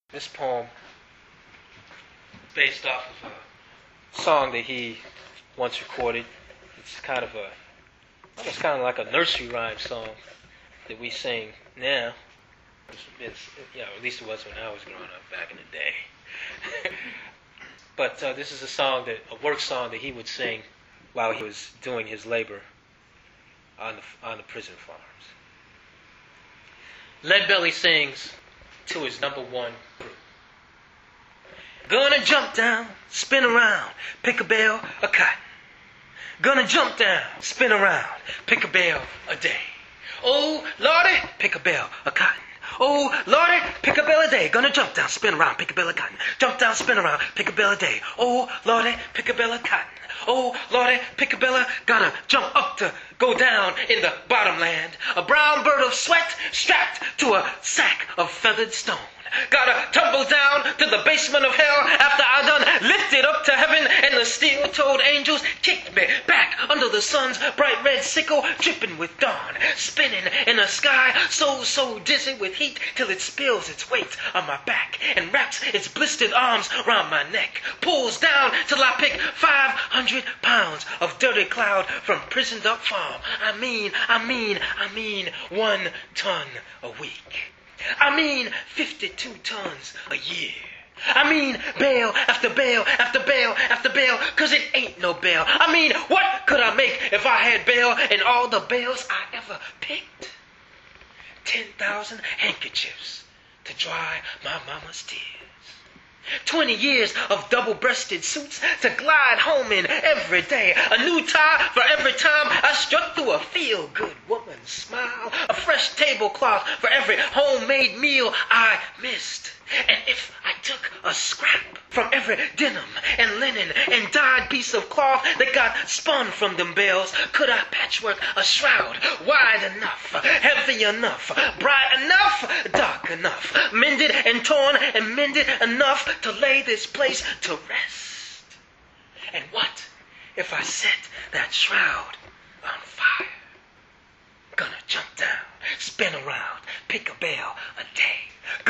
This poem is based off of a song that he once recorded. It's kind of like a nursery rhyme song that we sing now. At least it was when I was growing up back in the day. But this is a work song that he would sing while he was doing his labor on the prison farms. Leadbelly sings to his number one group. Gonna jump down, spin around, pick a bale of cotton. Gonna jump down, spin around, pick a bale a day. Oh, Lordy, pick a bale of cotton. Oh, Lordy, pick a bale a day. Gonna jump down, spin around, pick a bale of cotton. Jump down, spin around, pick a bale a day. Oh, Lordy, pick a bale of cotton. Oh, Lordy, pick a bale, gotta jump up to go down in the bottom land. A brown bird of sweat strapped to a sack of feathered stone. Gotta tumble down to the basement of hell after I done lifted up to heaven and the steel-toed angels kicked me back under the sun's bright red sickle dripping with dawn, spinning in a sky so dizzy with heat till it spills its weight on my back and wraps its blistered arms round my neck, pulls down till I pick 500 pounds of dirty cloud from prisoned up farm. I mean 1 ton a week. 52 tons a year. Bale after bale after bale after bale, 'cause it ain't no bale. What could I make if I had bale in all the bales I ever picked? 10,000 handkerchiefs to dry my mama's tears. 20 years of double-breasted suits to glide home in every day. A new tie for every time I struck through a feel-good woman's smile. A fresh tablecloth for every homemade meal I missed. And if I took a scrap from every denim and linen and dyed piece of cloth that got spun from them bales, could I patchwork a shroud wide enough, heavy enough, bright enough, dark enough, mended and torn and mended enough to lay this place to rest? And what if I set that shroud on fire? Gonna jump down, spin around, pick a bale a day.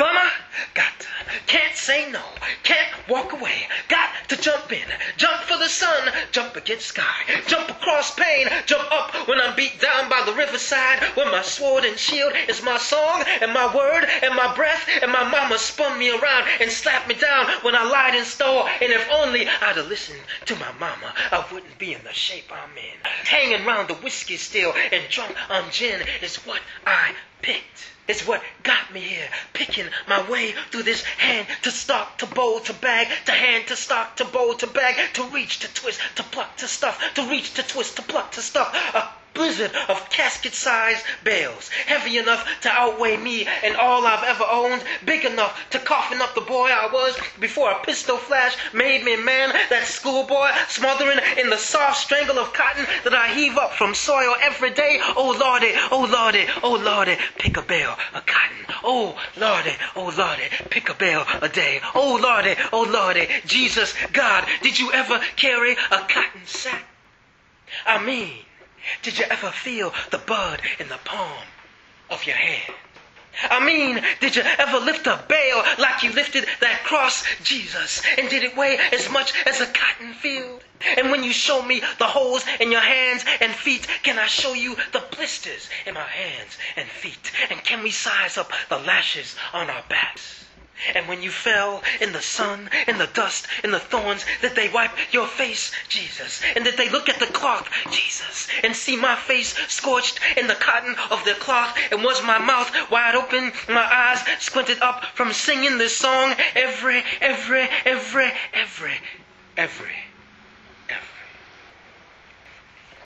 Can't say no, can't walk away, got to jump in, jump for the sun, jump against sky, jump across pain, jump up when I'm beat down by the riverside, when my sword and shield is my song and my word and my breath, and my mama spun me around and slapped me down when I lied in store, and if only I'd have listened to my mama, I wouldn't be in the shape I'm in. Hanging round the whiskey still and drunk on gin is what I picked. It's what got me here, picking my way through this hand to stock, to bowl, to bag, to hand, to stock, to bowl, to bag, to reach, to twist, to pluck, to stuff, to reach, to twist, to pluck, to stuff. A blizzard of casket-sized bales, heavy enough to outweigh me and all I've ever owned, big enough to coffin up the boy I was before a pistol flash made me man, that schoolboy smothering in the soft strangle of cotton that I heave up from soil every day. Oh Lordy, oh Lordy, oh Lordy, pick a bale of cotton. Oh Lordy, pick a bale a day. Oh Lordy, Jesus, God, did you ever carry a cotton sack? Did you ever feel the bud in the palm of your hand? Did you ever lift a bale like you lifted that cross, Jesus? And did it weigh as much as a cotton field? And when you show me the holes in your hands and feet, can I show you the blisters in my hands and feet? And can we size up the lashes on our backs? And when you fell in the sun, in the dust, in the thorns, did they wipe your face, Jesus? And did they look at the cloth, Jesus, and see my face scorched in the cotton of their cloth? And was my mouth wide open, my eyes squinted up from singing this song every